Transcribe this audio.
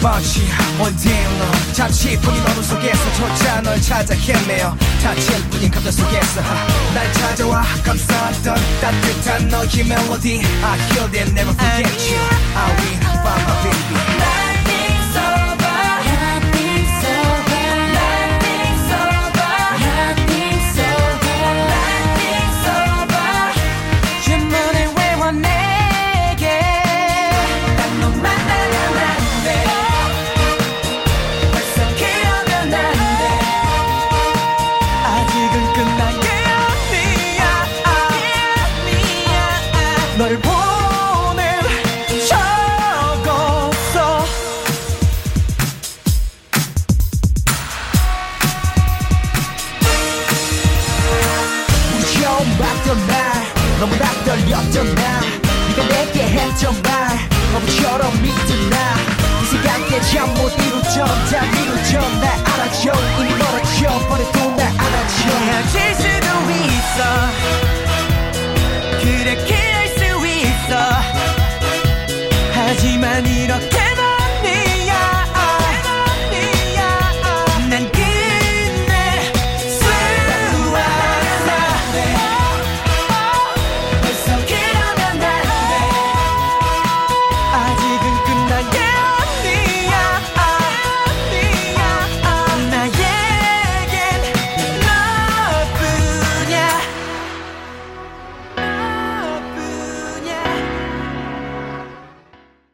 번지 원딜러 잠시뿐인 어둠 속에서조차 널 찾아 헤매어 다칠 뿐인 감정 속에서 날 찾아와 감싸던 따뜻한 너의 멜로디 I hear it never forget you I will find my baby Nothing's over Nothing's over Nothing's over Nothing's over Nothing's over 주문을 외워 내게 난 너 만나면 안돼 벌써 기억은 안돼 아직은 끝난 게 아니야 널 보낸 적 없어 우리 처음 봤던 날 너무나 떨렸던 날 네가 내게 했던 말 바보처럼 믿던 나이 시간대 잠 못 이루던 다 미루던 날 알아줘 이미 멀어져 버려도 날 안아줘 헤어질 수도 있어